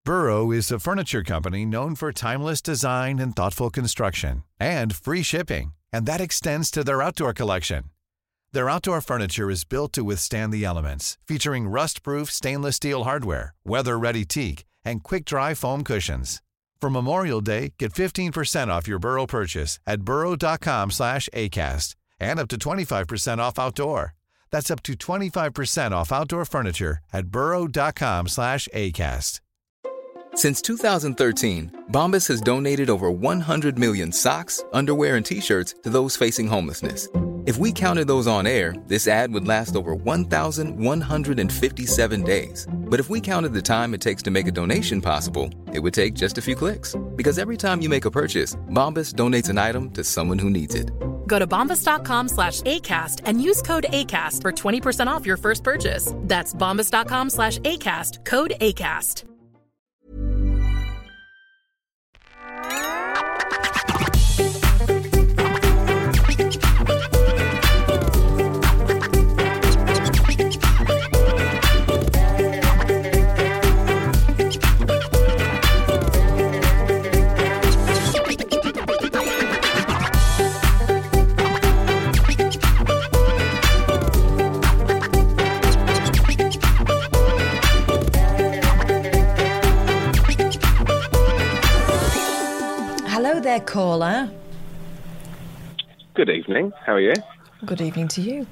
Burrow is a furniture company known for timeless design and thoughtful construction, and free shipping, and that extends to their outdoor collection. Their outdoor furniture is built to withstand the elements, featuring rust-proof stainless steel hardware, weather-ready teak, and quick-dry foam cushions. For Memorial Day, get 15% off your Burrow purchase at burrow.com/ACAST and up to 25% off outdoor. That's up to 25% off outdoor furniture at burrow.com/ACAST. Since 2013, Bombas has donated over 100 million socks, underwear, and T-shirts to those facing homelessness. If we counted those on air, this ad would last over 1,157 days. But if we counted the time it takes to make a donation possible, it would take just a few clicks. Because every time you make a purchase, Bombas donates an item to someone who needs it. Go to bombas.com/ACAST and use code ACAST for 20% off your first purchase. That's bombas.com/ACAST, code ACAST. Hello there, caller. Good evening. How are you? Good evening to you.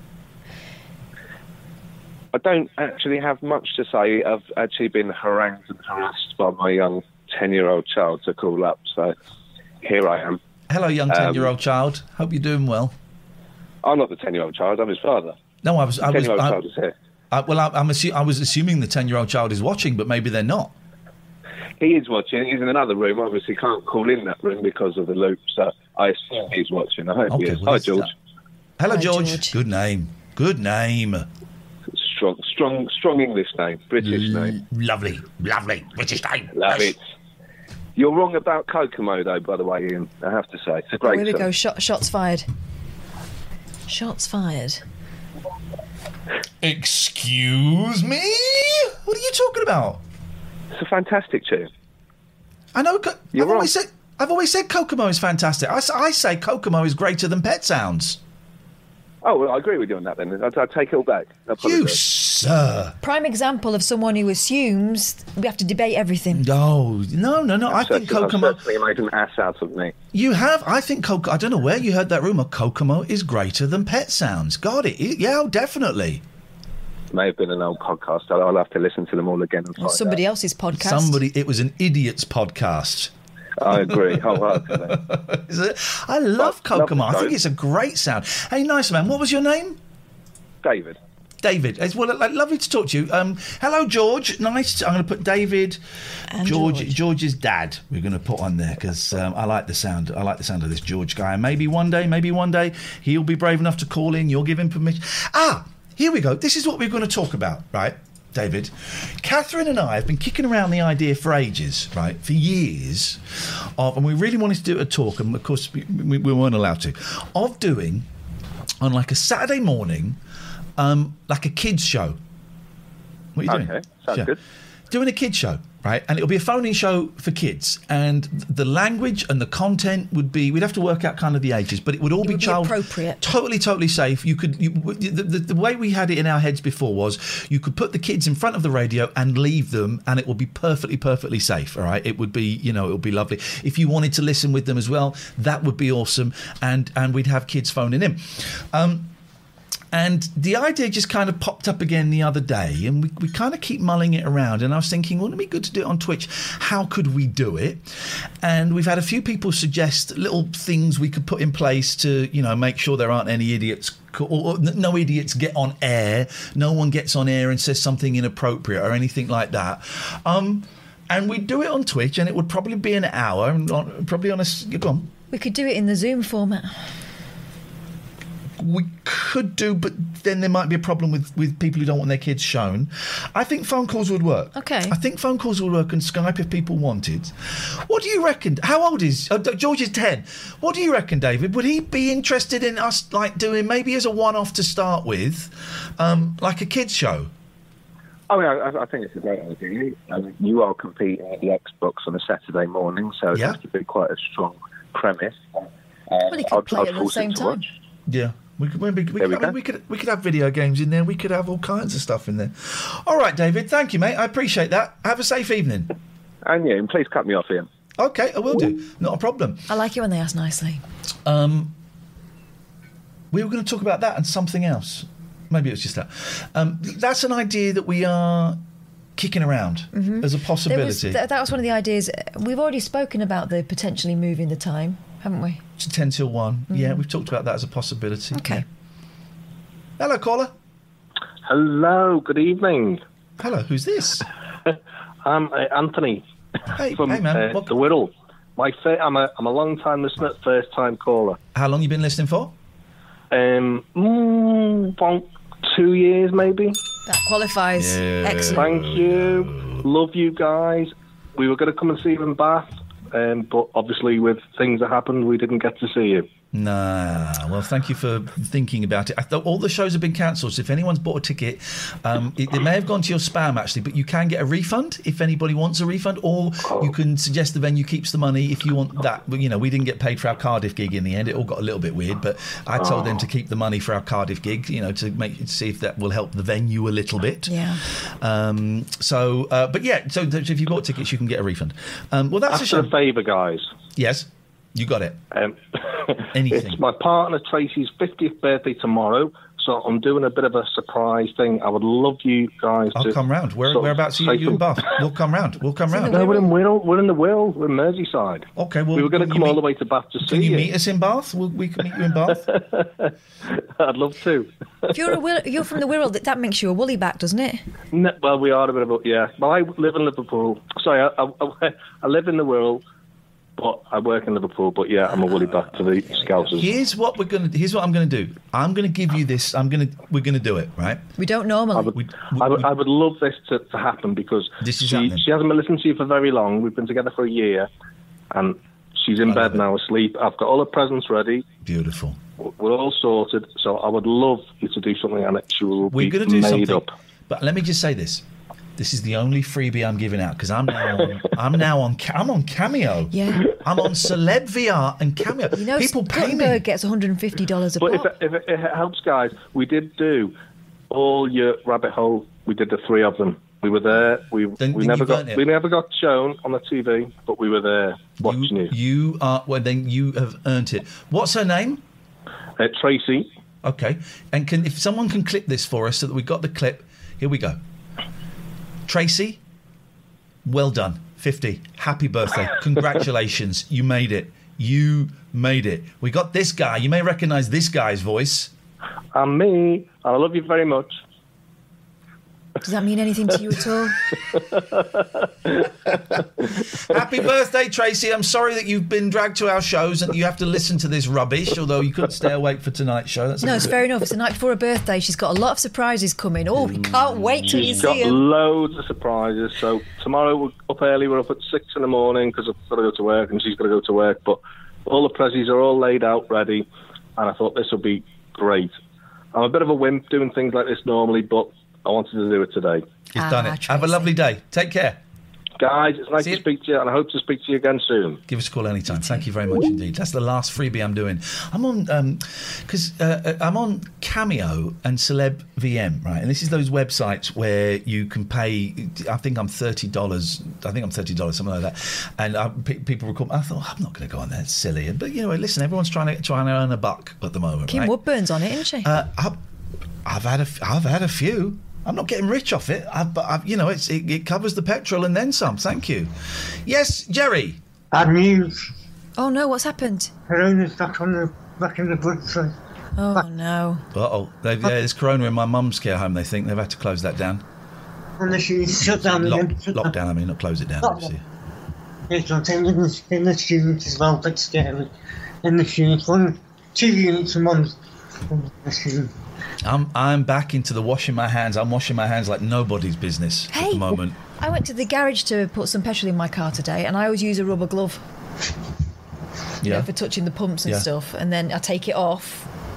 I don't actually have much to say. I've actually been harangued and harassed by my young 10-year-old child to call up, so here I am. Hello, young 10-year-old child. Hope you're doing well. I'm not the 10-year-old child. I'm his father. No, I was. The 10-year-old child is here. I was assuming the 10-year-old child is watching, but maybe they're not. He is watching. He's in another room. Obviously, can't call in that room because of the loop, so I assume he's watching. I hope he is. Hi, George. Hello, George. Good name. Good name. Strong English name. British name. Lovely. British name. Love it. You're wrong about Kokomo, though, by the way, Ian. I have to say. It's a great Here we song. go. Shots fired. Shots fired. Excuse me? What are you talking about? It's a fantastic tune. I know. You're wrong. I've always said Kokomo is fantastic. I say Kokomo is greater than Pet Sounds. Oh, well, I agree with you on that then. I'll take it all back. You, sir. Prime example of someone who assumes we have to debate everything. No. I think Kokomo... I've certainly made an ass out of me. You have. I think Kokomo... I don't know where you heard that rumour. Kokomo is greater than Pet Sounds. God, yeah, definitely. May have been an old podcast. I'll have to listen to them all again. And somebody else's podcast. It was an idiot's podcast. I agree wholeheartedly. I love Kokomo. I think it's a great sound. Hey, nice man. What was your name? David. Well, lovely to talk to you. Hello, George. Nice. I'm going to put David, and George's dad. We're going to put on there because I like the sound. I like the sound of this George guy. And maybe one day he'll be brave enough to call in. You'll give him permission. Here we go. This is what we're going to talk about, right, David? Catherine and I have been kicking around the idea for ages, right, for years, and we really wanted to do a talk, and of course we weren't allowed to, of doing, on like a Saturday morning, like a kids show. What are you doing? Okay, sounds good. Doing a kids show, right? And it'll be a phone-in show for kids. And the language and the content would be... We'd have to work out kind of the ages, but it would all be child... appropriate. Totally safe. The way we had it in our heads before was you could put the kids in front of the radio and leave them, and it would be perfectly safe, all right? It would be, it would be lovely. If you wanted to listen with them as well, that would be awesome. And we'd have kids phoning in. And the idea just kind of popped up again the other day, and we kind of keep mulling it around. And I was thinking, wouldn't it be good to do it on Twitch? How could we do it? And we've had a few people suggest little things we could put in place to, make sure there aren't any idiots, or no idiots get on air. No one gets on air and says something inappropriate or anything like that. And we'd do it on Twitch, and it would probably be an hour, and probably on a... Go on. We could do it in the Zoom format. We could do, but then there might be a problem with people who don't want their kids shown. I think phone calls would work. Okay. I think phone calls would work, and Skype if people wanted. What do you reckon? How old is... George is 10. What do you reckon, David? Would he be interested in us, doing maybe as a one-off to start with, like a kids show? Oh, yeah, I think it's a great idea. You are competing at the Xbox on a Saturday morning, so it has to be quite a strong premise. Well, you could play it at the same time. Yeah. We could have video games in there. We could have all kinds of stuff in there. All right, David. Thank you, mate. I appreciate that. Have a safe evening. And yeah, and please cut me off, Ian. Okay, I will do. Not a problem. I like it when they ask nicely. We were going to talk about that and something else. Maybe it was just that. That's an idea that we are kicking around as a possibility. That was one of the ideas. We've already spoken about the potentially moving the time, haven't we? To 10 till 1. Yeah, we've talked about that as a possibility. Okay. Yeah. Hello, caller. Hello, good evening. Hello, who's this? I'm Anthony. Hey, from man. the Wirral. I'm a long time listener, first time caller. How long you been listening for? About 2 years maybe. That qualifies. Yeah. Excellent. Thank you. Love you guys. We were going to come and see you in Bath, but obviously with things that happened, we didn't get to see you. Nah. Well, thank you for thinking about it. I thought all the shows have been cancelled, so if anyone's bought a ticket, it may have gone to your spam, actually, but you can get a refund if anybody wants a refund, or you can suggest the venue keeps the money if you want that. But, you know, we didn't get paid for our Cardiff gig in the end. It all got a little bit weird, but I told them to keep the money for our Cardiff gig, you know, to see if that will help the venue a little bit. Yeah. So if you bought tickets, you can get a refund. Well, that's After a favour, guys. Yes. You got it. Anything. It's my partner Tracy's 50th birthday tomorrow, so I'm doing a bit of a surprise thing. I would love you guys to... I'll come round. Whereabouts are you in Bath? We'll come round. No, we're in Wirral. We're in the Wirral. We're in Merseyside. Okay, well... We were going to come all the way to Bath to see you. Can you meet us in Bath? We can meet you in Bath. I'd love to. If you're from the Wirral, that makes you a woolly back, doesn't it? No, well, we are a bit of a... Yeah. Well, I live in Liverpool. Sorry, I live in the Wirral. But I work in Liverpool, but yeah, I'm a woolly back to the Scousers. Here's what I'm going to do. I'm going to give you this. We're going to do it, right? We don't normally. I would love this to happen because she hasn't been listening to you for very long. We've been together for a year, and she's in bed now asleep. I've got all her presents ready. Beautiful. We're all sorted. So I would love you to do something, and it will be made up. But let me just say this. This is the only freebie I'm giving out because I'm on Cameo. Yeah, I'm on Celeb VR and Cameo. You know, people pay me. Gutenberg gets $150 a pop. But if it helps, guys, we did do all your rabbit hole. We did the 3 of them. We were there. We never got shown on the TV, but we were there watching you. You have earned it. What's her name? Tracy. Okay, and if someone can clip this for us so that we got the clip. Here we go. Tracy, well done. 50. Happy birthday. Congratulations. You made it. We got this guy. You may recognise this guy's voice. I'm me. I love you very much. Does that mean anything to you at all? Happy birthday, Tracy. I'm sorry that you've been dragged to our shows and you have to listen to this rubbish, although you couldn't stay awake for tonight's show. It's fair enough. It's the night before her birthday. She's got a lot of surprises coming. Oh, we can't wait till you see them. She's got loads of surprises. So tomorrow we're up early. We're up at 6 in the morning because I've got to go to work and she's got to go to work. But all the prezzies are all laid out, ready. And I thought this would be great. I'm a bit of a wimp doing things like this normally, but I wanted to do it today. You've done it. Tracy. Have a lovely day. Take care. Guys, it's nice to speak to you, and I hope to speak to you again soon. Give us a call anytime. Thank you very much indeed. That's the last freebie I'm doing. I'm on I'm on Cameo and Celeb VM, right? And this is those websites where you can pay. I think I'm $30. I think I'm $30, something like that. And people record. I thought I'm not going to go on there. It's silly. But you know, listen, everyone's trying to earn a buck at the moment. Kim Woodburn's on it, isn't she? I've had a few. I'm not getting rich off it, but it covers the petrol and then some. Thank you. Yes, Jerry. Bad news. Oh no, what's happened? Corona's back in the bloodstream. Oh no. There's corona in my mum's care home. They think they've had to close that down. And the students shut down again. Lockdown. I mean, not close it down. Obviously. Yes, I'm saying in the students as well. That's scary. In the students, 2 units a month. The students. I'm back into the washing my hands. I'm washing my hands like nobody's business at the moment. I went to the garage to put some petrol in my car today, and I always use a rubber glove for touching the pumps and stuff, and then I take it off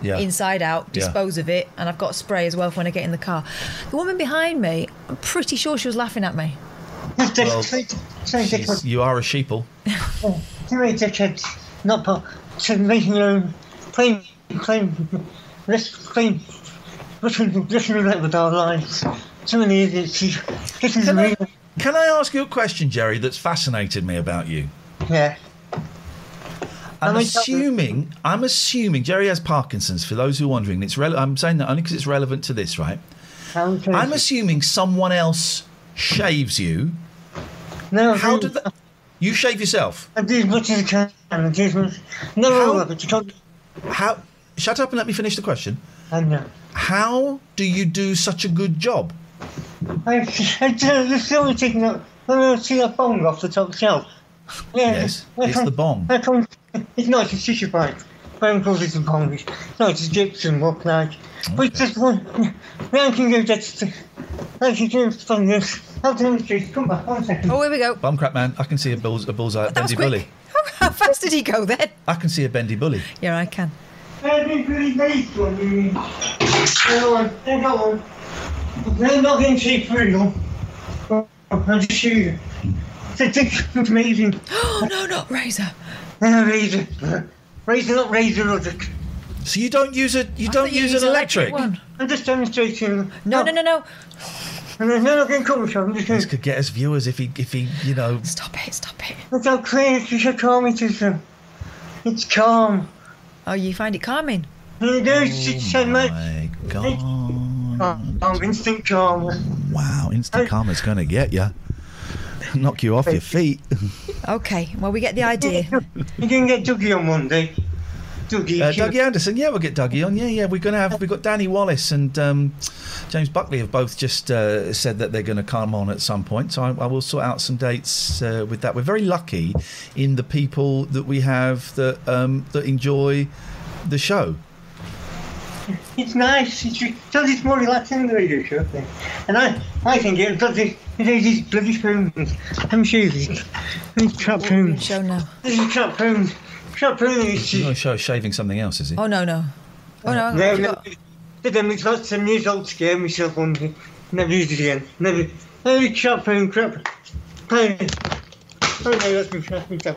inside out, dispose of it, and I've got spray as well for when I get in the car. The woman behind me, I'm pretty sure she was laughing at me. Well, you are a sheeple. Too many dickheads, not put, to making their own plain, Russian roulette with our lives. So many idiots. Can I ask you a question, Jerry, that's fascinated me about you? Yeah. I'm assuming Jerry has Parkinson's, for those who are wondering. I'm saying that only because it's relevant to this, right? I'm assuming someone else shaves you. No, how did that... You shave yourself? I do as much as I can. How? Shut up and let me finish the question. I know. How do you do such a good job? I just only taking out. I see a bong off the top shelf. Yeah, yes, it's the bong. It's not, it's a tissue pipe. My uncle calls it a bong. It's not, it's a gypsum, what like. But it's just one. Now I can go get to. I can do something else. I'll demonstrate. Come back, 1 second. Oh, here we go. Bumcrap man, I can see a bullseye, bendy bully. How fast did he go then? I can see a bendy bully. Yeah, I can. Really nice one, you mean? I got one. They're not getting cheap for real. I'll just show you. It's amazing. Oh, no, not razor. Razor. Razor, not razor. So you don't use an electric one. I'm just demonstrating. No. And then I'm getting cut myself. This could get us viewers if he, you know. Stop it. Look how crazy, how calm it is. It's calm. Oh, you find it calming? Oh my God. Instant calm. Wow, instant karma's going to get you. Knock you off your feet. Okay, well, we get the idea. You can get Dougie on Monday. Dougie Anderson, yeah, we'll get Dougie on. Yeah, we've got Danny Wallace and James Buckley have both just said that they're going to come on at some point. So I will sort out some dates with that. We're very lucky in the people that we have that enjoy the show. It's nice. It's more relaxing than the radio show thing. And I think it does these bloody spoons. I'm sure these trap spoons. Show now. This is trap spoons. Trap spoons. You're not shaving something else, is he? Oh, no. No, it's not 7 years old, scared myself one day. Never use it again. Never trap spoon, crap. Oh no, that's me.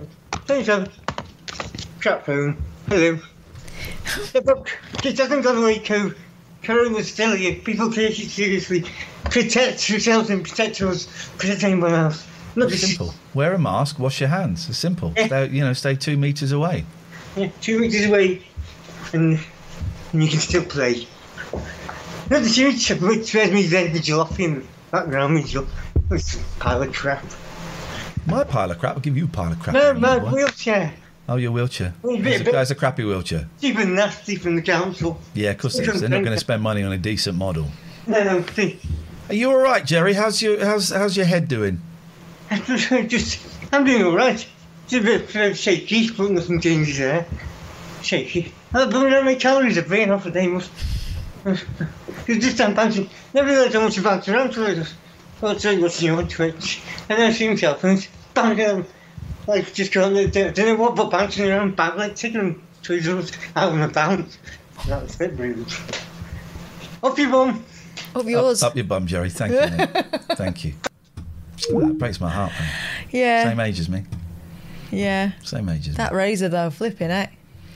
Trap spoon. Hello. It doesn't go away, Corona's still here. People take it seriously. Protect yourselves and protect us. Protect anyone else. It's simple. Wear a mask, wash your hands. It's simple. Yeah. Stay 2 meters away. Yeah, 2 meters away. And you can still play. Not the huge which swears me then the jalopy in the background. It's a pile of crap. My pile of crap? I'll give you a pile of crap. No, my wheelchair. Oh, your wheelchair. That's a crappy wheelchair. It's even nasty from the council. Yeah, of course it is. They're not going to spend money on a decent model. No. Are you all right, Jerry? How's your head doing? I'm doing all right. It's a bit shaky, but nothing changes there. Shaky. But how many calories I burn off a day must. Because this time bouncing. Never realised how much I bounce around to it. I'll tell you what's new on Twitch. And then I see myself and it's bang down. Like, just going, I don't know what, but bouncing around back, like taking tweezers out on a bounce. That was a bit rude. Up your bum. Up yours. Up your bum, Jerry. Thank you, mate. Thank you. That breaks my heart, man. Yeah. Same age as me. Yeah. Same age as me. That razor, though, flipping heck.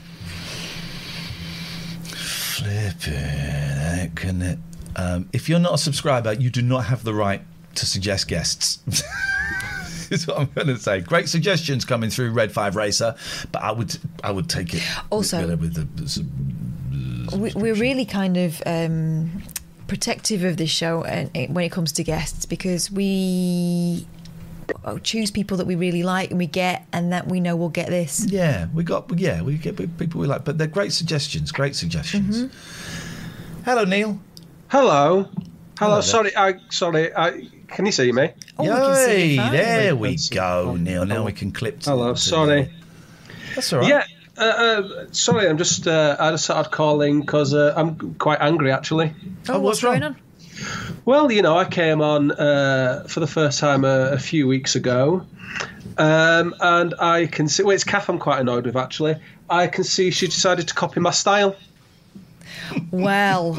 Flipping heck, couldn't it? If you're not a subscriber, you do not have the right to suggest guests. Is what I'm going to say. Great suggestions coming through Red 5 Racer, but I would take it. Also, with we're really kind of protective of this show when it comes to guests, because we choose people that we really like and we get, and that we know we'll get this. Yeah, we get people we like, but they're great suggestions. Mm-hmm. Hello, Neil. Hello. Sorry. Can you see me? Oh, we can see you fine. There we go, Neil. Now we can clip to Hello, sorry. That's all right. Yeah, sorry, I'm just, I just started calling because I'm quite angry, actually. Oh, what's going on? Well, I came on for the first time a few weeks ago, and I can see, it's Kath I'm quite annoyed with, actually. I can see she decided to copy my style. Well.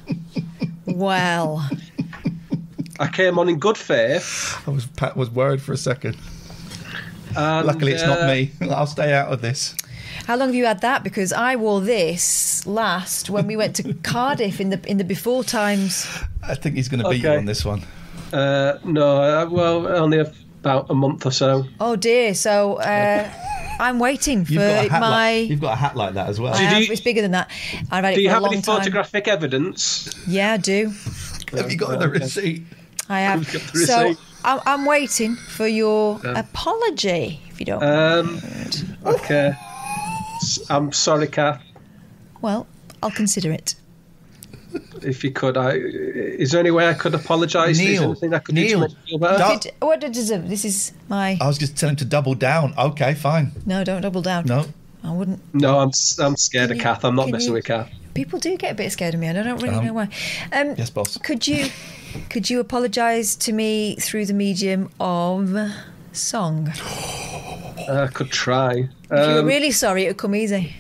I came on in good faith. Pat was worried for a second. And, Luckily, it's not me. I'll stay out of this. How long have you had that? Because I wore this last when we went to Cardiff in the before times. I think he's going to beat you on this one. No, well, only about a month or so. Oh dear! So I'm waiting for You've got a hat like that as well. It's bigger than that. I've had it for a long time. Do you have any photographic evidence? Yeah, I do. Have you got the receipt? I have. So I'm waiting for your apology, if you don't mind. Okay. I'm sorry, Kath. Well, I'll consider it. If you could, is there any way I could apologise? Is there anything I could do to make you feel better? What does this is my... I was just telling him to double down. Okay, fine. No, don't double down. No. I wouldn't. No, I'm scared of Kath. I'm not messing with Kath. People do get a bit scared of me. I don't really know why. Yes, boss. Could you apologise to me through the medium of song? I could try. If you were really sorry, it would come easy.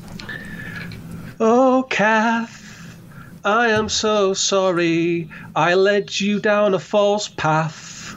Oh, Kath, I am so sorry. I led you down a false path.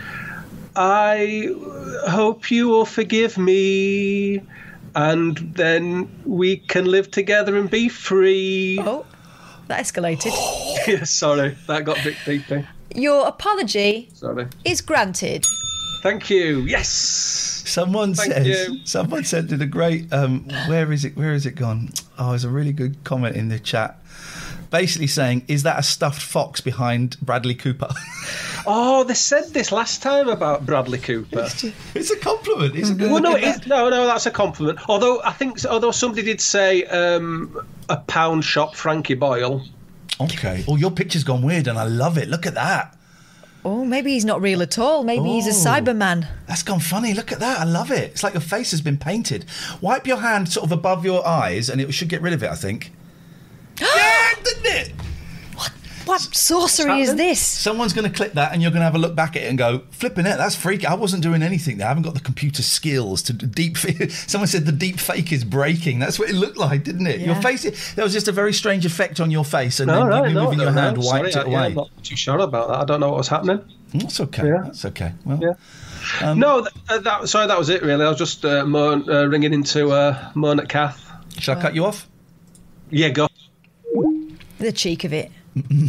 I hope you will forgive me, and then we can live together and be free. Oh, that escalated. Yeah, sorry, that got a bit deepy. Your apology is granted. Thank you. Yes. Someone said did a great. Where is it gone? Oh, there's a really good comment in the chat, basically saying, "Is that a stuffed fox behind Bradley Cooper?" Oh, they said this last time about Bradley Cooper. It's a compliment. It's a good. Well, no, that's a compliment. Although somebody did say a pound shop Frankie Boyle. Okay. Oh, your picture's gone weird, and I love it. Look at that. Oh, maybe he's not real at all. Maybe he's a Cyberman. That's gone funny. Look at that. I love it. It's like your face has been painted. Wipe your hand sort of above your eyes and it should get rid of it, I think. Yeah, didn't it? What sorcery is this? Someone's going to clip that and you're going to have a look back at it and go, flipping it, that's freaky. I wasn't doing anything there. I haven't got the computer skills to deep... Someone said the deep fake is breaking. That's what it looked like, didn't it? Yeah. Your face... There was just a very strange effect on your face and then you moving your hand wiped it away. I'm not too sure about that. I don't know what was happening. That's okay. Yeah. That's okay. Well, yeah. That was it, really. I was just ringing in to moan at Kath. Shall I cut you off? Yeah, go. The cheek of it.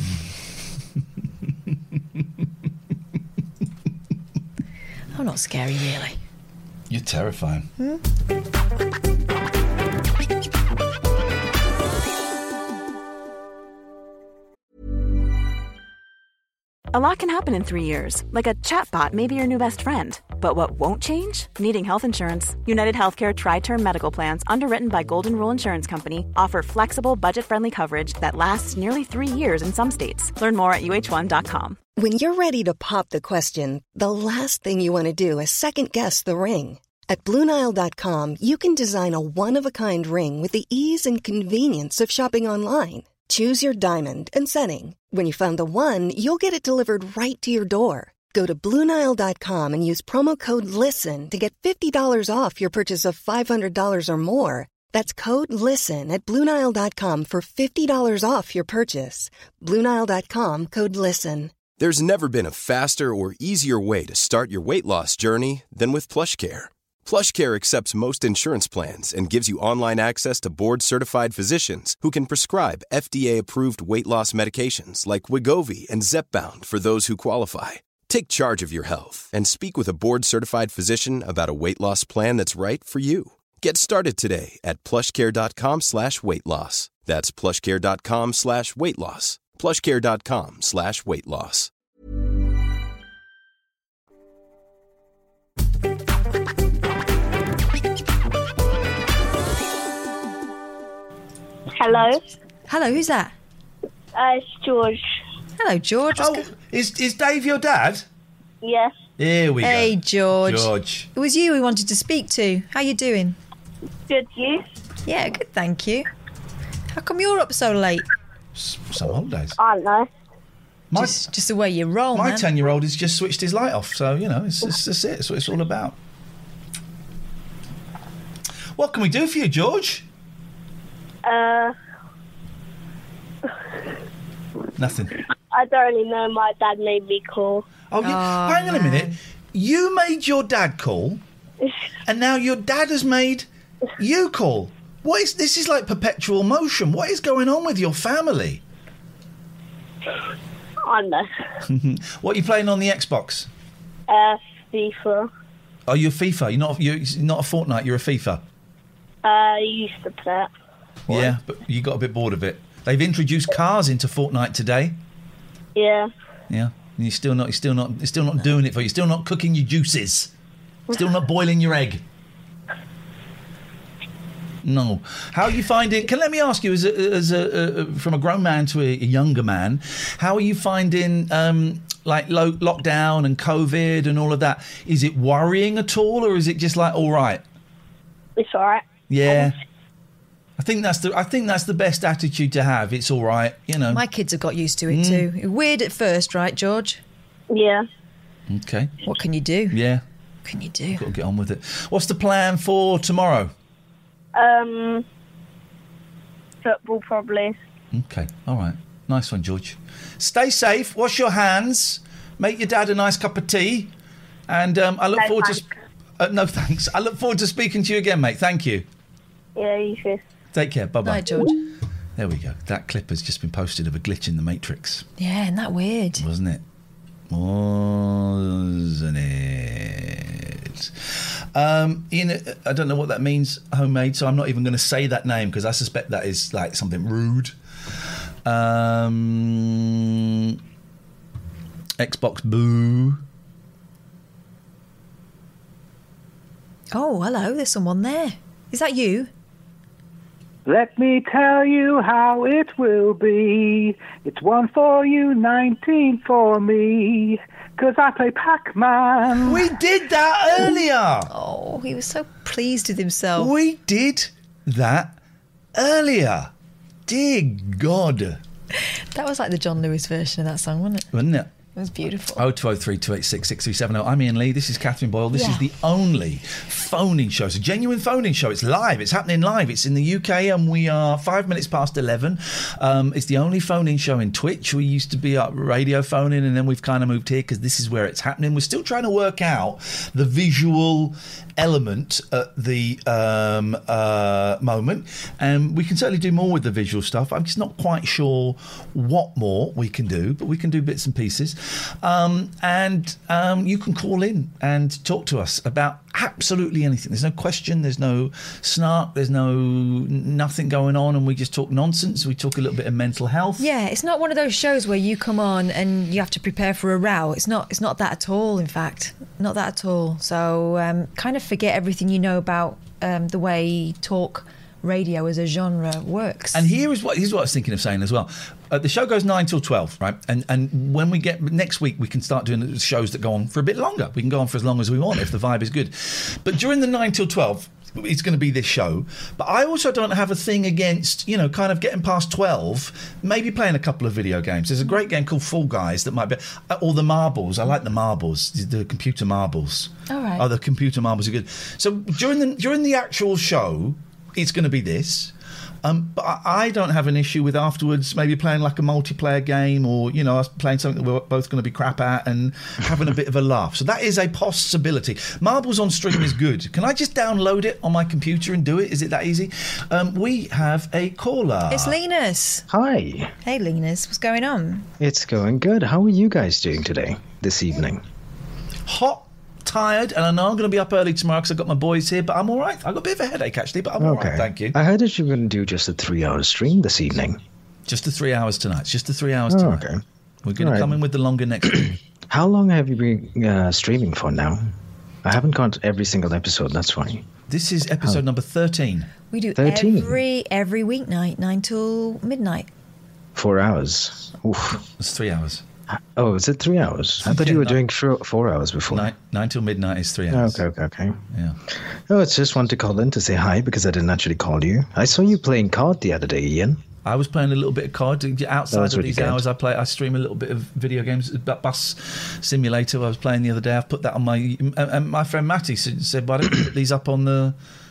I'm not scary, really. You're terrifying. A lot can happen in 3 years, like a chatbot may be your new best friend. But what won't change? Needing health insurance. United Healthcare Tri-Term Medical Plans, underwritten by Golden Rule Insurance Company, offer flexible, budget-friendly coverage that lasts nearly 3 years in some states. Learn more at UH1.com. When you're ready to pop the question, the last thing you want to do is second-guess the ring. At BlueNile.com, you can design a one-of-a-kind ring with the ease and convenience of shopping online. Choose your diamond and setting. When you find the one, you'll get it delivered right to your door. Go to BlueNile.com and use promo code LISTEN to get $50 off your purchase of $500 or more. That's code LISTEN at BlueNile.com for $50 off your purchase. BlueNile.com, code LISTEN. There's never been a faster or easier way to start your weight loss journey than with PlushCare. PlushCare accepts most insurance plans and gives you online access to board-certified physicians who can prescribe FDA-approved weight loss medications like Wegovy and Zepbound for those who qualify. Take charge of your health and speak with a board-certified physician about a weight loss plan that's right for you. Get started today at plushcare.com/weightloss. That's plushcare.com/weightloss. plushcare.com/weightloss. Hello. Hello, who's that? It's George. Hello, George. Oh, is Dave your dad? Yes. Here we go. Hey, George. George. It was you we wanted to speak to. How you doing? Good, you? Yeah, good, thank you. How come you're up so late? Some holidays. I don't know. Just the way you roll, My man. 10-year-old has just switched his light off, so, it's it. It's what it's all about. What can we do for you, George? Nothing. I don't really know. My dad made me call. Oh, yeah. Hang on a minute. You made your dad call, and now your dad has made you call. This is like perpetual motion. What is going on with your family? I know. What are you playing on the Xbox? FIFA. Oh, you're FIFA. You're not a Fortnite. You're a FIFA. I used to play it. Yeah, but you got a bit bored of it. They've introduced cars into Fortnite today. Yeah. Yeah. And you're still not doing it for you. Still not cooking your juices. Still not boiling your egg. No. How are you finding? Let me ask you, from a grown man to a younger man, how are you finding lockdown and COVID and all of that? Is it worrying at all, or is it just like all right? It's all right. Yeah. I think that's the best attitude to have. It's all right, you know. My kids have got used to it too. Weird at first, right, George? Yeah. Okay. What can you do? Yeah. What can you do? Got to get on with it. What's the plan for tomorrow? Football probably. Okay. All right. Nice one, George. Stay safe. Wash your hands. Make your dad a nice cup of tea. And I look forward to. No thanks. I look forward to speaking to you again, mate. Thank you. Yeah, you too. Take care. Bye-bye. Bye, George. There we go. That clip has just been posted of a glitch in the Matrix. Yeah, isn't that weird? Wasn't it? Wasn't it? Ian, I don't know what that means, homemade, so I'm not even going to say that name because I suspect that is like something rude. Xbox boo. Oh, hello, there's someone there. Is that you? Let me tell you how it will be. It's 1 for you, 19 for me. 'Cause I play Pac-Man. We did that earlier. Oh, he was so pleased with himself. We did that earlier. Dear God. That was like the John Lewis version of that song, wasn't it? Wasn't it? It was beautiful. 0203 286 6370. I'm Ian Lee. This is Catherine Boyle. This is the only phone-in show. It's a genuine phone-in show. It's live. It's happening live. It's in the UK and we are 5 minutes past 11. It's the only phone-in show in Twitch. We used to be up radio phone-in and then we've kind of moved here because this is where it's happening. We're still trying to work out the visual element at the moment, and we can certainly do more with the visual stuff. I'm just not quite sure what more we can do, but we can do bits and pieces. And you can call in and talk to us about absolutely anything. There's no question, there's no snark, there's nothing going on, and we just talk nonsense. We talk a little bit of mental health. Yeah, it's not one of those shows where you come on and you have to prepare for a row. It's not that at all, in fact. Not that at all. So kind of forget everything you know about the way talk radio as a genre works. And here's what I was thinking of saying as well. The show goes 9 till 12, right? And when we get next week, we can start doing shows that go on for a bit longer. We can go on for as long as we want if the vibe is good. But during the 9 till 12, it's going to be this show. But I also don't have a thing against, kind of getting past 12, maybe playing a couple of video games. There's a great game called Fall Guys that might be, or the marbles. I like the marbles, the computer marbles. All right. Oh, the computer marbles are good. So during the actual show, it's going to be this. But I don't have an issue with afterwards maybe playing like a multiplayer game or, us playing something that we're both going to be crap at and having a bit of a laugh. So that is a possibility. Marbles on stream is good. Can I just download it on my computer and do it? Is it that easy? We have a caller. It's Linus. Hi. Hey, Linus. What's going on? It's going good. How are you guys doing today, this evening? Hot. Tired, and I know I'm going to be up early tomorrow because I've got my boys here, but I'm all right. I've got a bit of a headache, actually, but I'm all right, thank you. I heard that you were going to do just a 3-hour stream this evening. Just the 3 hours tonight. Just the 3 hours tonight. Okay. We're going to come in with the longer next week. How long have you been streaming for now? I haven't got every single episode, that's why. This is episode number 13. We do 13? every weeknight, 9 till midnight. 4 hours. Oof. It's 3 hours. Oh, is it 3 hours? I thought you were doing 4 hours before. 9 till midnight is 3 hours. Okay. Yeah. Oh, it's just wanted to call in to say hi because I didn't actually call you. I saw you playing COD the other day, Ian. I was playing a little bit of COD. Outside of these hours, I stream a little bit of video games. Bus Simulator I was playing the other day. I've put that on my... And my friend Matty said, why don't you put these up on the...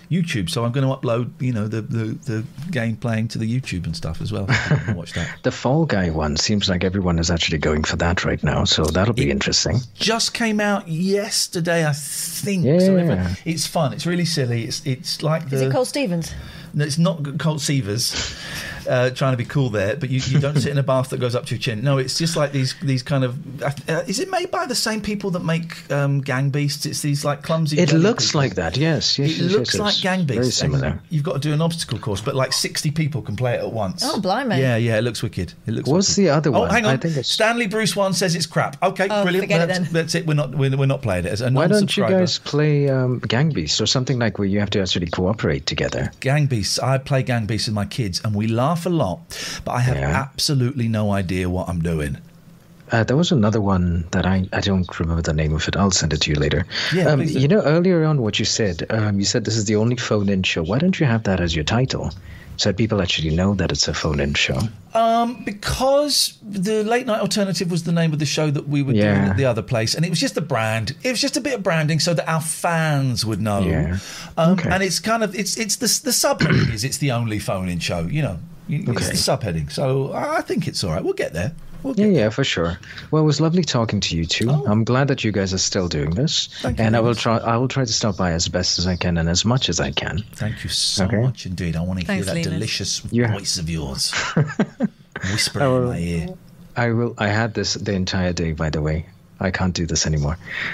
YouTube. So I'm going to upload, the game playing to the YouTube and stuff as well. If you want to watch that. The Fall Guy one seems like everyone is actually going for that right now, so that'll be interesting. Just came out yesterday, I think. Yeah. So it's fun. It's really silly. It's like Is it Cole Stevens? No, it's not Colt Seavers trying to be cool there, but you don't sit in a bath that goes up to your chin. No, it's just like these kind of... is it made by the same people that make Gang Beasts? It's these like clumsy... It looks like that, yes. It looks like Gang Beasts. Very similar. You've got to do an obstacle course, but like 60 people can play it at once. Oh, blimey. Yeah, it looks wicked. What's the other one? Oh, hang on. I think it's... Stanley Bruce 1 says it's crap. Okay, brilliant. Forget it then. That's it. We're not playing it. As a Why don't you non-subscriber. guys play Gang Beasts or something like where you have to actually cooperate together? Gang Beasts. I play Gang Beasts with my kids, and we laugh a lot, but I have absolutely no idea what I'm doing. There was another one that I don't remember the name of it. I'll send it to you later. Yeah, earlier on what you said this is the only phone-in show. Why don't you have that as your title? So that people actually know that it's a phone-in show. Because the Late Night Alternative was the name of the show that we were doing at the other place, and it was just a brand. It was just a bit of branding so that our fans would know. Yeah. And it's kind of it's the subheading is it's the only phone-in show. It's the subheading. So I think it's all right. We'll get there. Yeah, for sure. Well, it was lovely talking to you two. I'm glad that you guys are still doing this. Thank you. I will try to stop by as best as I can and as much as I can. Thank you so much indeed. I want to hear that delicious voice of yours. Whispering in my ear. I had this the entire day, by the way. I can't do this anymore.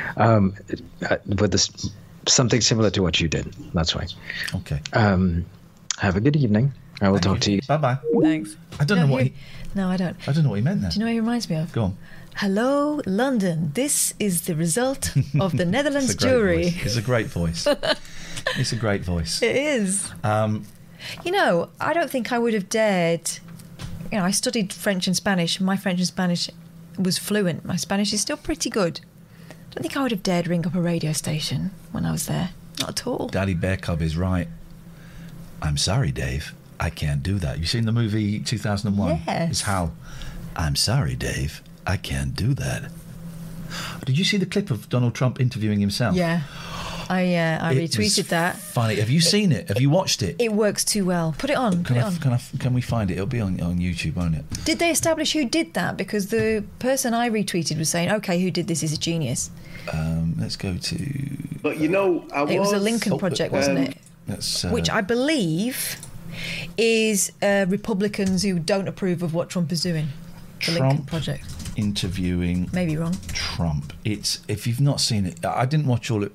With this something similar to what you did. That's why. Okay. Have a good evening. I will talk to you. Bye-bye. Thanks. I don't know what No, I don't. I don't know what he meant there. Do you know what he reminds me of? Go on. Hello, London. This is the result of the Netherlands jury. It's a great voice. It's a great voice. It is. I don't think I would have dared... I studied French and Spanish. My French and Spanish was fluent. My Spanish is still pretty good. I don't think I would have dared ring up a radio station when I was there. Not at all. Daddy Bear Cub is right. I'm sorry, Dave. I can't do that. You seen the movie 2001? Yes. It's Hal. I'm sorry, Dave. I can't do that. Did you see the clip of Donald Trump interviewing himself? Yeah. I retweeted that. Funny. Have you seen it? Have you watched it? It works too well. Put it on. Can we find it? It'll be on YouTube, won't it? Did they establish who did that? Because the person I retweeted was saying, okay, who did this is a genius. Let's go to... But it was a Lincoln Project, wasn't it? Which I believe is Republicans who don't approve of what Trump is doing. The Lincoln Project. Interviewing... Maybe wrong. Trump. It's... If you've not seen it... I didn't watch all it...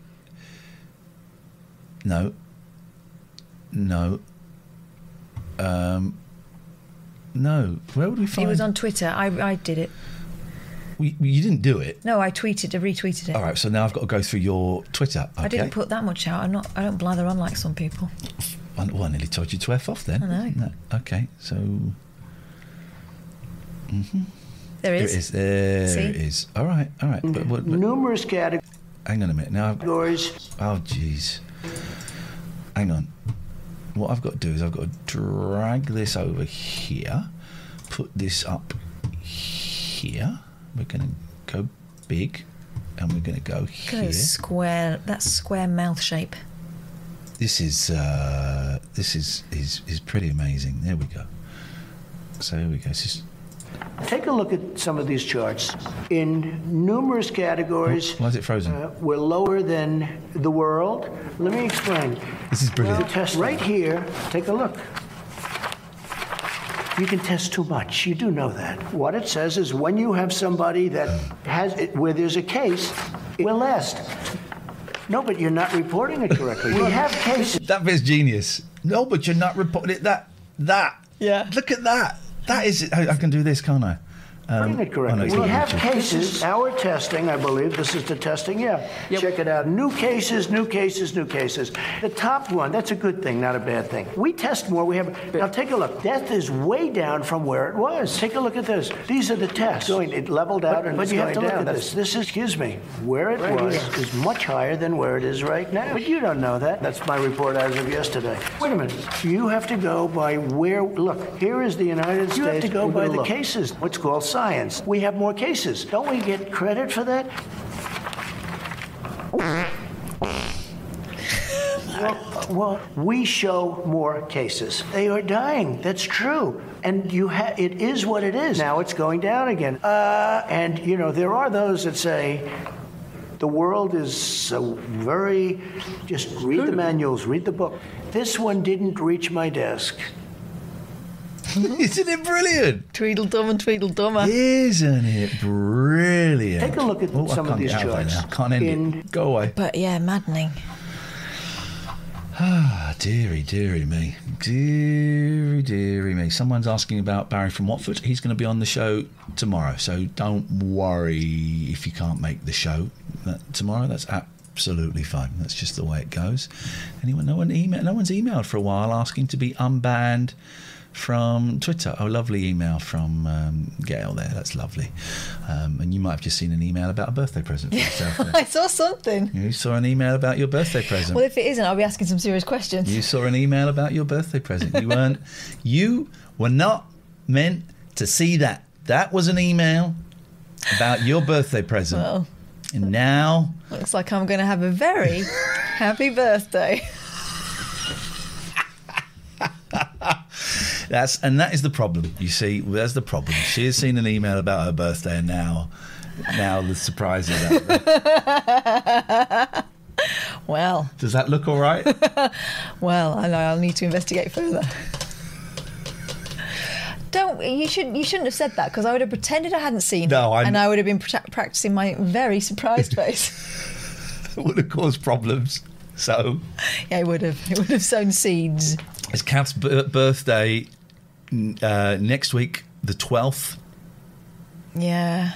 No. No. Where would we find... It was on Twitter. I did it. You didn't do it? No, I retweeted it. All right, so now I've got to go through your Twitter. Okay. I didn't put that much out. I don't blather on like some people. Well, I nearly told you to F off then. I know. No. Okay, so... Mm-hmm. There it is. There it is. All right. But numerous categories. Hang on a minute. Now, oh, jeez. Hang on. What I've got to do is I've got to drag this over here, put this up here. We're going to go big, and we're going to go here. Go square. That square mouth shape. This is pretty amazing. There we go. So here we go. Take a look at some of these charts. In numerous categories, why is it frozen? We're lower than the world. Let me explain. This is brilliant. Test right here. Take a look. You can test too much. You do know that. What it says is when you have somebody that has it, where there's a case, it will last. No, but you're not reporting it correctly. We have cases. That bit's genius. No, but you're not reporting it. That. Yeah. Look at that. That is. I can do this, can't I? It correctly. We have cases. Our testing, I believe, this is the testing. Yeah. Yep. Check it out. New cases. The top one, that's a good thing, not a bad thing. We test more. We have. Now take a look. Death is way down from where it was. Take a look at this. These are the tests. It leveled out and it's going down. But you have to look at this. This is, excuse me, where it was is much higher than where it is right now. But you don't know that. That's my report as of yesterday. Wait a minute. You have to go by where. Look, here is the United States. You have to go by the cases. What's called science. We have more cases. Don't we get credit for that? Well, we show more cases. They are dying. That's true. And it is what it is. Now it's going down again. And, there are those that say the world is so very, just read the manuals, read the book. This one didn't reach my desk. Isn't it brilliant? Tweedledum and Tweedledummer. Isn't it brilliant? Take a look at some of these charts. I can't end it. Go away. But yeah, maddening. Ah, dearie me. Dearie me. Someone's asking about Barry from Watford. He's going to be on the show tomorrow, so don't worry if you can't make the show tomorrow. That's absolutely fine. That's just the way it goes. No one's emailed for a while asking to be unbanned from Twitter. Oh, lovely email from Gail there. That's lovely. And you might have just seen an email about a birthday present for yourself. I saw something. You saw an email about your birthday present. Well, if it isn't, I'll be asking some serious questions. You saw an email about your birthday present. You were not meant to see that. That was an email about your birthday present. Well, and now looks like I'm going to have a very happy birthday. That is the problem. You see, there's the problem. She has seen an email about her birthday, and now the surprise is out there. Well, does that look all right? Well, I know I'll need to investigate further. You shouldn't have said that, because I would have pretended I hadn't seen it, and I would have been practicing my very surprised face. It would have caused problems. So yeah, it would have sown seeds. It's Kath's birthday next week, the 12th. Yeah.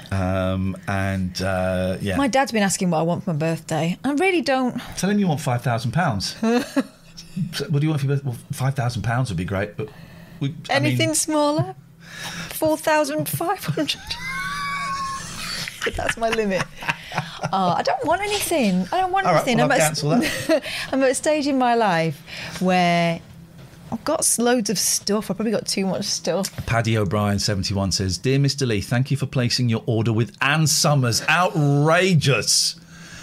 Yeah. My dad's been asking what I want for my birthday. I really don't. Tell him you want £5,000. What do you want for your birthday? Well, £5,000 would be great, but anything smaller. 4,500. That's my limit. I don't want anything. All right, well, I'll cancel that. I'm at a stage in my life where I've got loads of stuff. I've probably got too much stuff. Paddy O'Brien 71 says, "Dear Mr. Lee, thank you for placing your order with Ann Summers. Outrageous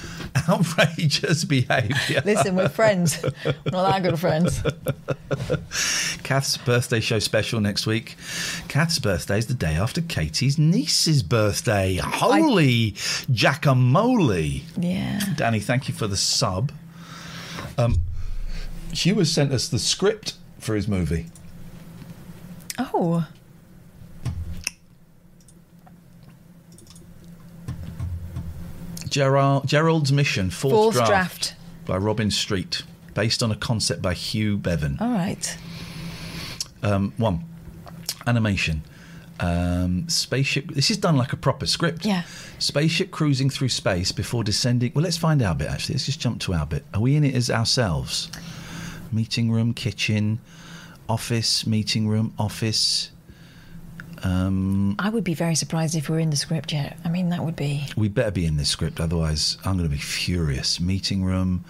behaviour." Listen, we're friends. We're not that good friends. Kath's birthday show special next week. Kath's birthday is the day after Katie's niece's birthday. Holy jackamole. Yeah. Danny, thank you for the sub. Hugh has sent us the script for his movie. Oh. Gerald's Mission, fourth draft by Robin Street, based on a concept by Hugh Bevan. All right. 1. Animation. Spaceship. This is done like a proper script. Yeah. Spaceship cruising through space before descending. Well, let's find our bit, actually. Let's just jump to our bit. Are we in it as ourselves? Meeting room, kitchen, office, meeting room, office. I would be very surprised if we're in the script yet. I mean, that would be... We better be in this script, otherwise I'm going to be furious. Meeting room.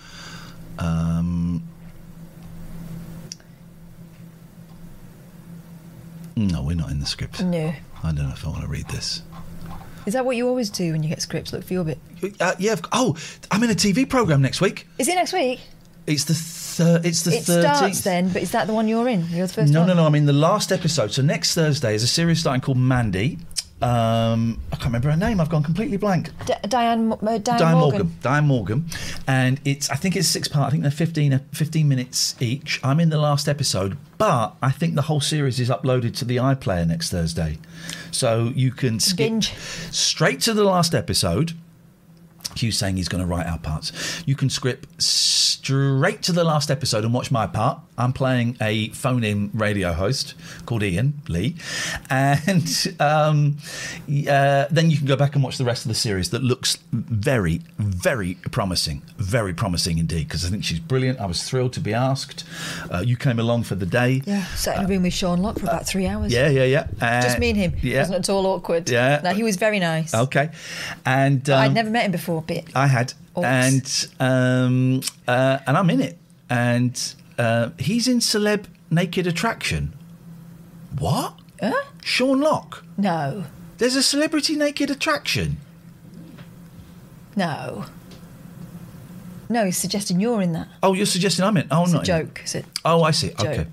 No, we're not in the script. No. I don't know if I want to read this. Is that what you always do when you get scripts? Look for your bit? Yeah. Oh, I'm in a TV programme next week. Is it next week? It's the 13th. It starts then, but is that the one you're in? You're the first one? No. I'm in the last episode. So next Thursday is a series starting called Mandy. I can't remember her name. I've gone completely blank. Diane Morgan. Diane Morgan. And I think it's 6 parts. I think they're 15 minutes each. I'm in the last episode, but I think the whole series is uploaded to the iPlayer next Thursday. So you can skip binge straight to the last episode. Hugh's saying he's going to write our parts. You can skip straight to the last episode and watch my part. I'm playing a phone-in radio host called Ian Lee. And then you can go back and watch the rest of the series that looks very, very promising. Very promising indeed, because I think she's brilliant. I was thrilled to be asked. You came along for the day. Yeah, sat in a room with Sean Locke for about 3 hours. Yeah. Just me and him. Yeah. Wasn't at all awkward. Yeah. No, he was very nice. Okay. And I'd never met him before, but I had. Oops. And I'm in it. And he's in Celeb Naked Attraction. What? Sean Locke? No. There's a Celebrity Naked Attraction? No. No, he's suggesting you're in that. Oh, you're suggesting I'm in. Oh, It's no. a joke, is it? Oh, I see. Joke. Okay.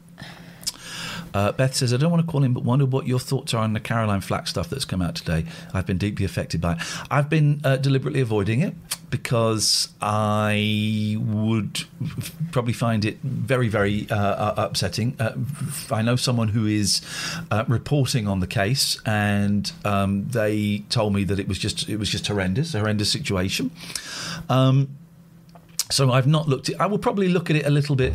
Beth says, I don't want to call in, but wonder what your thoughts are on the Caroline Flack stuff that's come out today. I've been deeply affected by it. I've been deliberately avoiding it because I would probably find it very, very upsetting. I know someone who is reporting on the case, and they told me that it was just horrendous, a horrendous situation. So I've not looked at. I will probably look at it a little bit.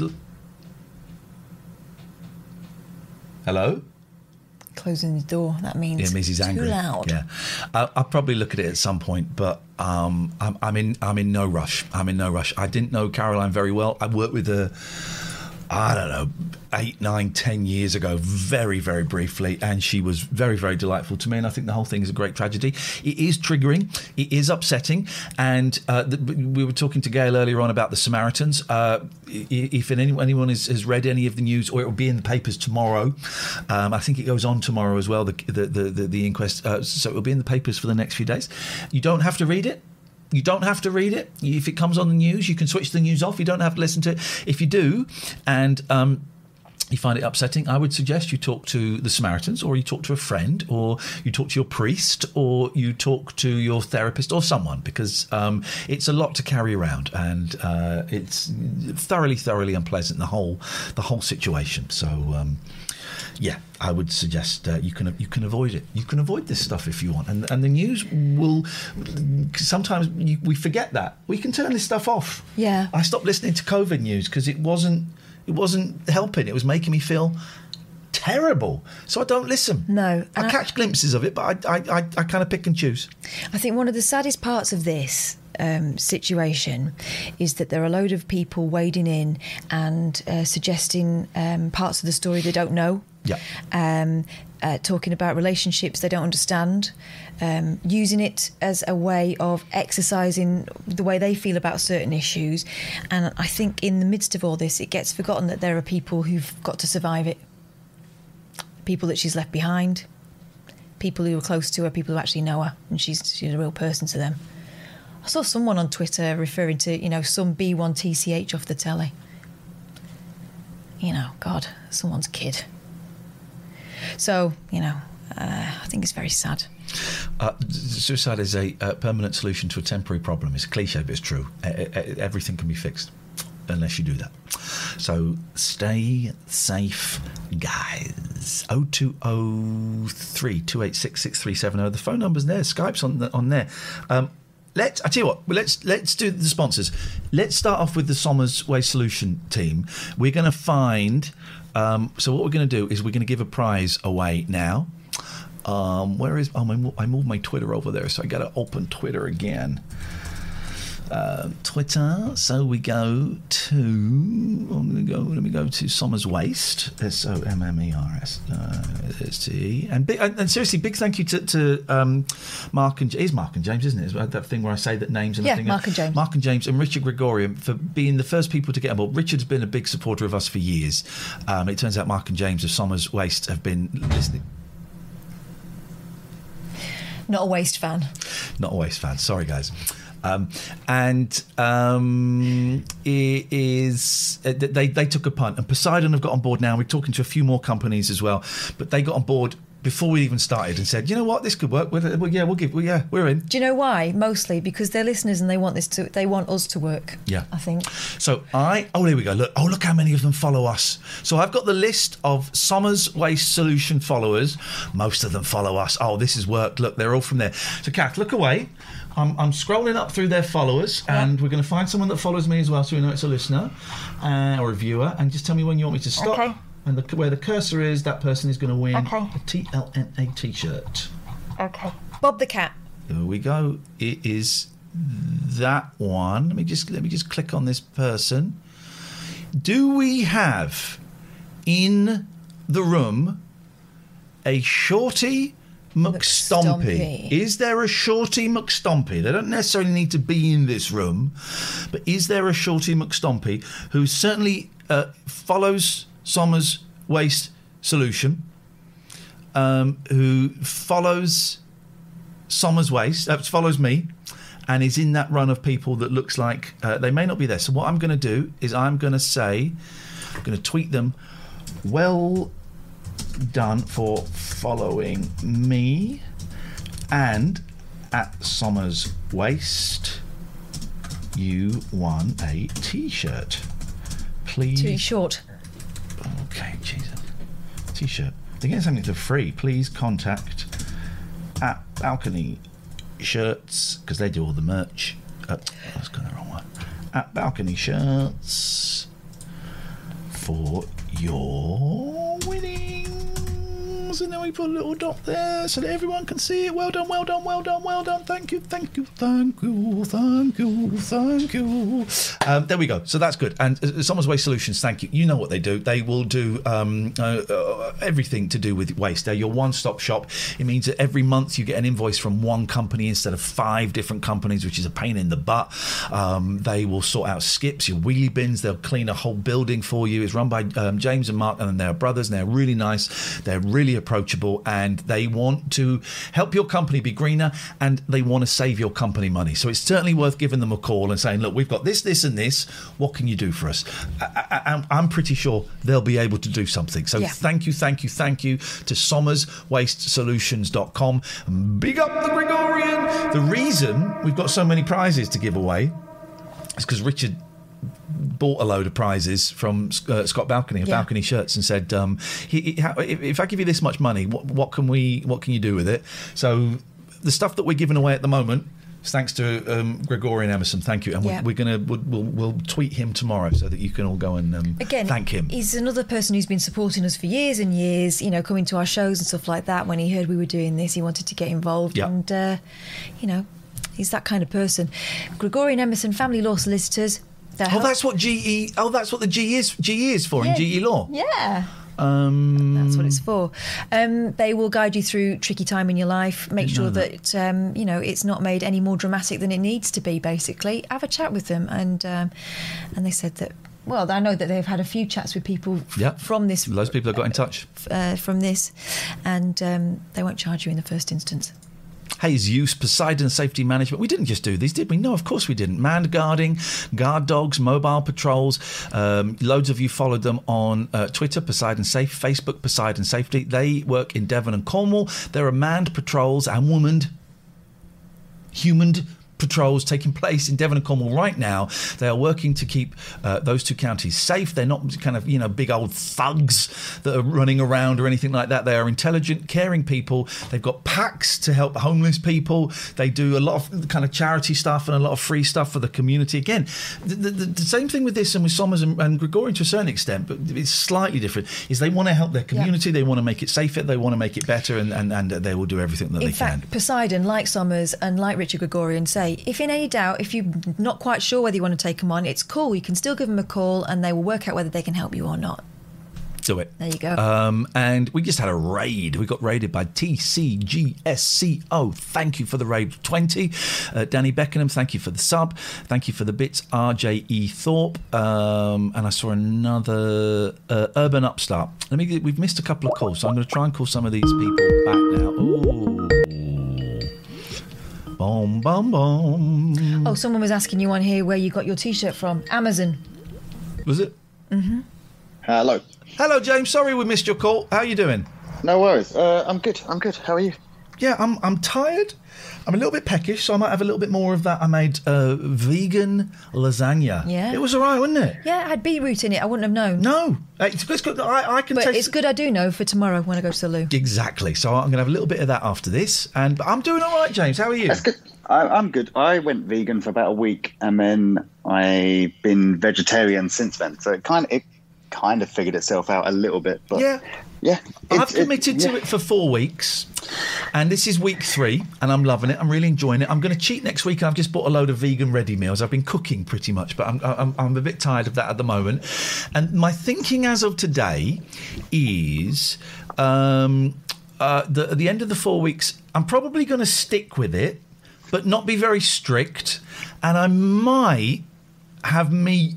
Hello? Closing the door. That means it means he's angry. Too loud. Yeah, I'll probably look at it at some point, but I'm in no rush. I'm in no rush. I didn't know Caroline very well. I worked with her, I don't know, 8, 9, 10 years ago, very, very briefly, and she was very, very delightful to me, and I think the whole thing is a great tragedy. It is triggering, it is upsetting, and we were talking to Gail earlier on about the Samaritans. If anyone has read any of the news, or it will be in the papers tomorrow, I think it goes on tomorrow as well, the inquest, so it will be in the papers for the next few days. You don't have to read it. You don't have to read it. If it comes on the news, you can switch the news off. You don't have to listen to it. If you do, and you find it upsetting, I would suggest you talk to the Samaritans, or you talk to a friend, or you talk to your priest, or you talk to your therapist or someone, because it's a lot to carry around, and it's thoroughly, thoroughly unpleasant, the whole situation. So yeah, I would suggest you can avoid it. You can avoid this stuff if you want, and the news will. Sometimes we forget that we can turn this stuff off. Yeah, I stopped listening to COVID news because it wasn't helping. It was making me feel terrible, so I don't listen. No, I catch glimpses of it, but I kind of pick and choose. I think one of the saddest parts of this situation is that there are a load of people wading in and suggesting parts of the story they don't know. Yeah. Talking about relationships they don't understand, using it as a way of exercising the way they feel about certain issues. And I think in the midst of all this, it gets forgotten that there are people who've got to survive it. People that she's left behind, people who are close to her, people who actually know her, and she's a real person to them. I saw someone on Twitter referring to, some B1TCH off the telly. God, someone's kid. So, I think it's very sad. Suicide is a permanent solution to a temporary problem. It's a cliche, but it's true. Everything can be fixed unless you do that. So stay safe, guys. 0203 286 6370. The phone number's there. Skype's on there. I tell you what. Let's do the sponsors. Let's start off with the Somers Waste Solution team. We're going to find. So what we're going to do is we're going to give a prize away now. Where is? I moved my Twitter over there, so I got to open Twitter again. Twitter. So we go to. Let me go to Somers Waste. SOMMERS. And seriously, big thank you to Mark and James, isn't it? It's that thing where I say that names and yeah, thing. Mark and James. Mark and James and Richard Gregorian for being the first people to get on board. Richard's been a big supporter of us for years. It turns out Mark and James of Somers Waste have been listening. Not a Waste fan. Not a Waste fan. Sorry, guys. It is they took a punt, and Poseidon have got on board now. We're talking to a few more companies as well, but they got on board before we even started and said, you know what, this could work. We're in. Do you know why? Mostly because they're listeners and they want us to work. Yeah, I think. So there we go. Look how many of them follow us. So I've got the list of Somers Waste Solution followers. Most of them follow us. Oh, this has worked. Look, they're all from there. So Kath, look away. I'm scrolling up through their followers, and we're going to find someone that follows me as well, so we know it's a listener or a viewer. And just tell me when you want me to stop. Okay. And where the cursor is, that person is going to win a TLNA T-shirt. Okay. Bob the Cat. There we go. It is that one. Let me just click on this person. Do we have in the room a Shorty McStompy? Is there a Shorty McStompy? They don't necessarily need to be in this room, but is there a Shorty McStompy who certainly follows Somers Waste Solution, who follows Somers Waste, follows me, and is in that run of people that looks like they may not be there. So what I'm going to do is I'm going to tweet them, well done for following me, and at Somers Waste, you won a T-shirt. Please. Too short. Okay, Jesus. T-shirt. To get something for free, please contact at Balcony Shirts, because they do all the merch. That's got the wrong one. At Balcony Shirts for your winnings. And then we put a little dot there so that everyone can see it. Well done, well done, well done, well done. Thank you, thank you, thank you, thank you, thank you. There we go. So that's good. And Somers Waste Solutions, thank you. You know what they do. They will do everything to do with waste. They're your one-stop shop. It means that every month you get an invoice from one company instead of 5 different companies, which is a pain in the butt. They will sort out skips, your wheelie bins. They'll clean a whole building for you. It's run by James and Mark, and they're brothers, and they're really nice. They're really approachable, and they want to help your company be greener, and they want to save your company money. So it's certainly worth giving them a call and saying, look, we've got this, this and this. What can you do for us? I'm pretty sure they'll be able to do something. So thank you to SommersWasteSolutions.com. Big up the Gregorian. The reason we've got so many prizes to give away is because Richard bought a load of prizes from Scott Balcony of Balcony Shirts and said, if I give you this much money, what can you do with it? So the stuff that we're giving away at the moment is thanks to Gregorian Emerson. Thank you. And we'll tweet him tomorrow so that you can all go and thank him. He's another person who's been supporting us for years and years, coming to our shows and stuff like that. When he heard we were doing this, he wanted to get involved. And, he's that kind of person. Gregorian Emerson, Family Law Solicitors. That's what GE. That's what the GE is for in GE Law. Yeah. That's what it's for. They will guide you through tricky time in your life. Make sure that it's not made any more dramatic than it needs to be. Basically, have a chat with them, and they said that. Well, I know that they've had a few chats with people from this. Loads of people have got in touch from this, and they won't charge you in the first instance. Hayes Use, Poseidon Safety Management. We didn't just do these, did we? No, of course we didn't. Manned guarding, guard dogs, mobile patrols. Loads of you followed them on Twitter, Poseidon Safe, Facebook, Poseidon Safety. They work in Devon and Cornwall. There are manned patrols and humaned patrols taking place in Devon and Cornwall right now. They are working to keep those two counties safe. They're not kind of, big old thugs that are running around or anything like that. They are intelligent, caring people. They've got packs to help homeless people. They do a lot of kind of charity stuff and a lot of free stuff for the community. Again, the same thing with this and with Somers and Gregorian to a certain extent, but it's slightly different, is they want to help their community. They want to make it safer. They want to make it better, and they will do everything that they can. In fact, Poseidon, like Somers and like Richard Gregorian, say, if in any doubt, if you're not quite sure whether you want to take them on, it's cool. You can still give them a call and they will work out whether they can help you or not. Do it. There you go. And we just had a raid. We got raided by TCGSCO. Thank you for the raid 20. Danny Beckenham, thank you for the sub. Thank you for the bits. RJE Thorpe. And I saw another Urban Upstart. We've missed a couple of calls, so I'm going to try and call some of these people back now. Ooh. Boom, boom, boom. Oh, someone was asking you on here where you got your T-shirt from. Amazon. Was it? Mm-hmm. Hello. Hello, James. Sorry we missed your call. How are you doing? No worries. I'm good. How are you? Yeah, I'm tired. I'm a little bit peckish, so I might have a little bit more of that. I made vegan lasagna. Yeah. It was all right, wasn't it? Yeah, it had beetroot in it. I wouldn't have known. No. It's good. I can but taste it's good I do know for tomorrow when I go to the loo. Exactly. So I'm going to have a little bit of that after this. But I'm doing all right, James. How are you? That's good. I'm good. I went vegan for about a week, and then I've been vegetarian since then. So it kind of figured itself out a little bit. But yeah. I've committed to it for 4 weeks, and this is week 3, and I'm loving it. I'm really enjoying it. I'm going to cheat next week, and I've just bought a load of vegan ready meals. I've been cooking pretty much, but I'm a bit tired of that at the moment. And my thinking as of today is at the end of the 4 weeks, I'm probably going to stick with it, but not be very strict, and I might have meat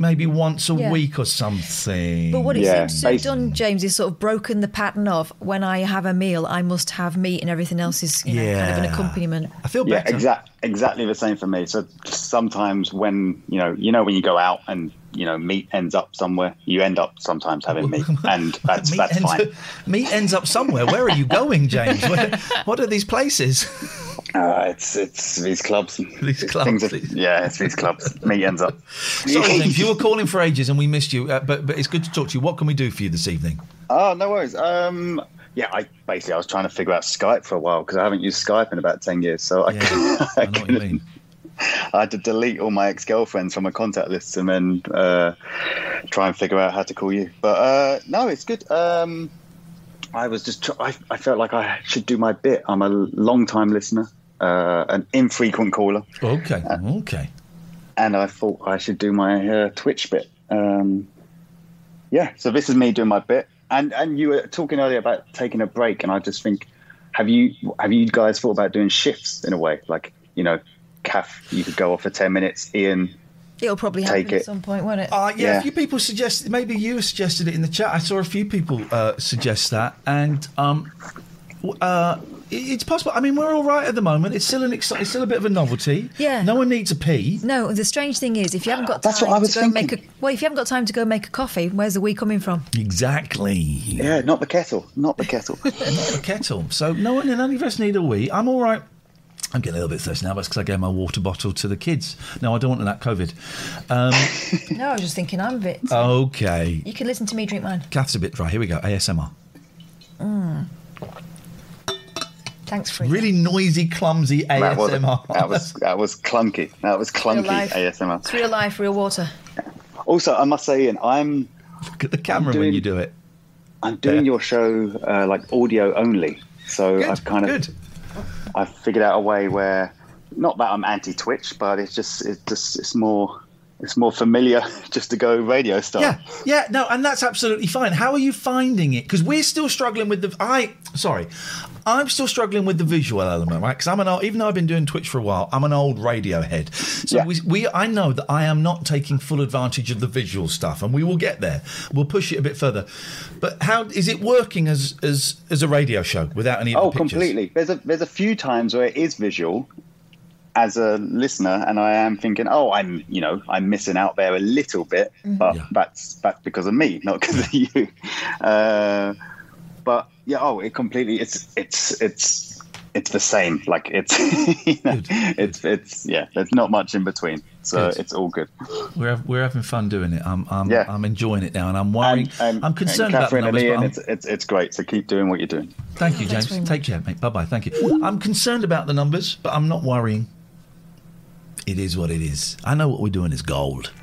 maybe once a week or something. But what it seems to have done, James, is sort of broken the pattern of when I have a meal, I must have meat and everything else is kind of an accompaniment. I feel better. Exactly the same for me. So sometimes when, when you go out and, meat ends up somewhere, you end up sometimes having meat, and that's fine. Meat ends up somewhere. Where are you going, James? What are these places? It's these clubs. These clubs. It's these clubs. Meat ends up. Sorry, James, you were calling for ages and we missed you, but it's good to talk to you. What can we do for you this evening? Oh, no worries. I was trying to figure out Skype for a while because I haven't used Skype in about 10 years. So I know what you mean. I had to delete all my ex-girlfriends from my contact list and then try and figure out how to call you. But no, it's good. I was just I felt like I should do my bit. I'm a long-time listener, an infrequent caller. Okay. And I thought I should do my Twitch bit. So this is me doing my bit. And you were talking earlier about taking a break, and I just think, have you guys thought about doing shifts in a way? Like, Kath, you could go off for 10 minutes, Ian... It'll probably happen at some point, won't it? A few people suggested, maybe you suggested it in the chat. I saw a few people suggest that, and it's possible. I mean, we're all right at the moment. It's still it's still a bit of a novelty. Yeah. No one needs a pee. No, the strange thing is, if you haven't got time if you haven't got time to go make a coffee, where's the wee coming from? Exactly. Yeah, not the kettle. Not the kettle. Not the kettle. So none of us need a wee. I'm all right. I'm getting a little bit thirsty now, but it's because I gave my water bottle to the kids. No, I don't want that COVID. No, I was just thinking I'm a bit... Okay. You can listen to me drink mine. Kath's a bit dry. Here we go. ASMR. Thanks, Free. Really noisy, clumsy ASMR. That was clunky. That was clunky ASMR. It's real life, real water. Also, I must say, Ian, Look at the camera when you do it. I'm doing your show like audio only. So good, I've kind of... I've figured out a way where, not that I'm anti-Twitch, but it's more familiar just to go radio style. Yeah, no, and that's absolutely fine. How are you finding it? Because we're still struggling with I'm still struggling with the visual element, right? Because even though I've been doing Twitch for a while, I'm an old radio head. So I know that I am not taking full advantage of the visual stuff, and we will get there. We'll push it a bit further. But how is it working as a radio show without any of the pictures? Completely. There's a few times where it is visual as a listener, and I am thinking, I'm missing out there a little bit, but that's because of me, not because of you. But it completely it's the same. Like it's there's not much in between, so it's all good. We're having fun doing it. I'm enjoying it now, and I'm worrying. I'm concerned about the numbers. And it's great. So keep doing what you're doing. Thank you, James. Take care, mate. Bye. Thank you. I'm concerned about the numbers, but I'm not worrying. It is what it is. I know what we're doing is gold.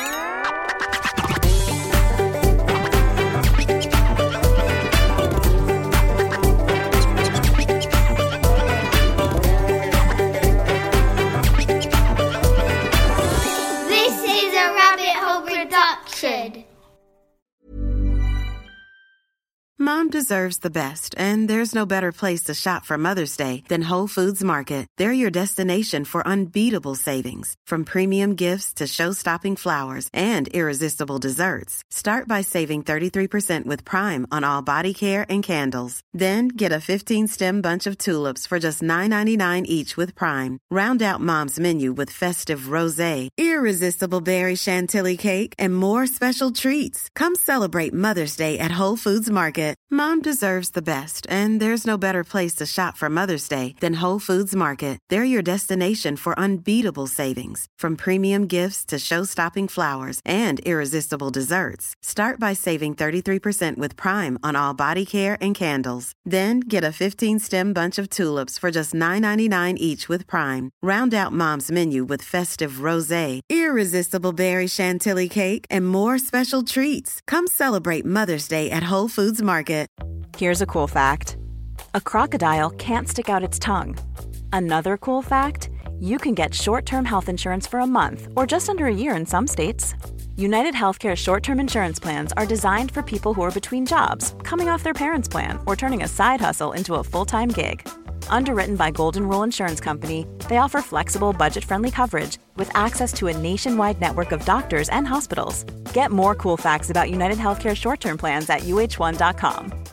Mom deserves the best, and there's no better place to shop for Mother's Day than Whole Foods Market. They're your destination for unbeatable savings, from premium gifts to show-stopping flowers and irresistible desserts. Start by saving 33% with Prime on all body care and candles. Then get a 15-stem bunch of tulips for just $9.99 each with Prime. Round out Mom's menu with festive rosé, irresistible berry chantilly cake, and more special treats. Come celebrate Mother's Day at Whole Foods Market. Mom deserves the best, and there's no better place to shop for Mother's Day than Whole Foods Market. They're your destination for unbeatable savings, from premium gifts to show-stopping flowers and irresistible desserts. Start by saving 33% with Prime on all body care and candles. Then get a 15-stem bunch of tulips for just $9.99 each with Prime. Round out Mom's menu with festive rosé, irresistible berry chantilly cake, and more special treats. Come celebrate Mother's Day at Whole Foods Market. Here's a cool fact. A crocodile can't stick out its tongue. Another cool fact, you can get short-term health insurance for a month or just under a year in some states. United Healthcare short-term insurance plans are designed for people who are between jobs, coming off their parents' plan, or turning a side hustle into a full-time gig. Underwritten by Golden Rule Insurance Company, they offer flexible, budget-friendly coverage with access to a nationwide network of doctors and hospitals. Get more cool facts about United Healthcare short-term plans at uh1.com.